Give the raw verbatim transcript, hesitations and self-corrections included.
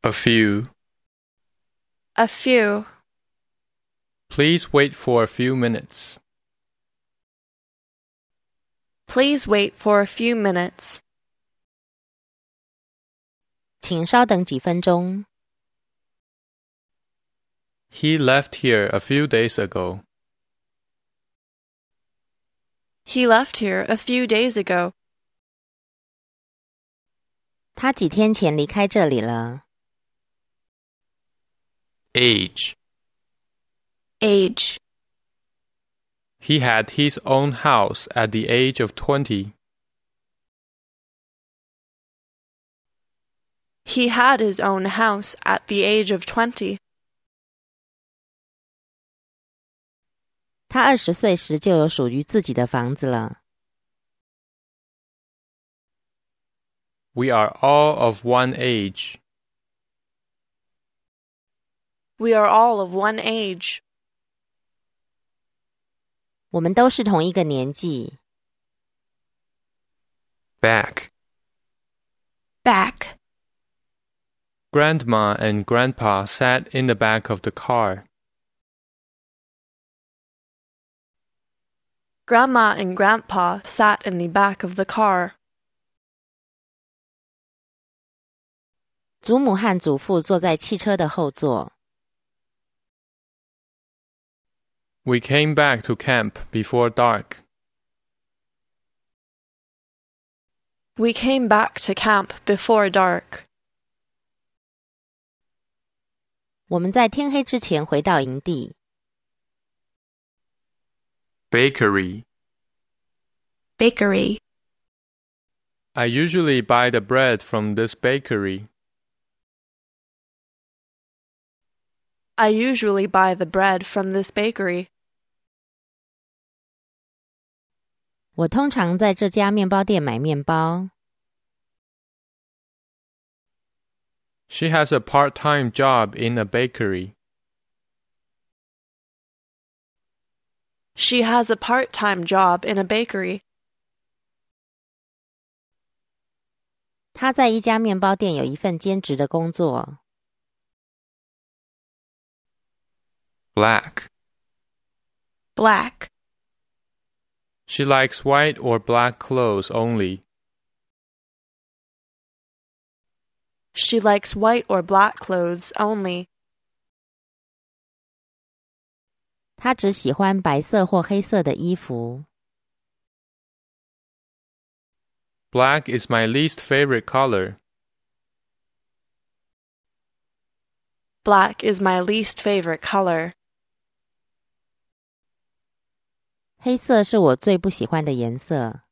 A few. A few. Please wait for a few minutes. Please wait for a few minutes. 请稍等几分钟。 He left here a few days ago. He left here a few days ago. 他几天前离开这里了。 Age. Age. He had his own house at the age of twenty. He had his own house at the age of twenty. 他二十岁时就有属于自己的房子了。 We are all of one age. We are all of one age. 我们都是同一个年纪。 Back. Back. Grandma and Grandpa sat in the back of the car. Grandma and Grandpa sat in the back of the car. 祖母和祖父坐在汽车的后座。 We came back to camp before dark. We came back to camp before dark. 我们在天黑之前回到营地。 Bakery. Bakery. I usually buy the bread from this bakery. I usually buy the bread from this bakery. 我通常在这家面包店买面包。 She has a part-time job in a bakery. She has a part-time job in a bakery. 她在一家面包店有一份兼职的工作。 Black. Black. She likes white or black clothes only. She likes white or black clothes only. 她只喜欢白色或黑色的衣服。 Black is my least favorite color. Black is my least favorite color. 黑色是我最不喜欢的颜色。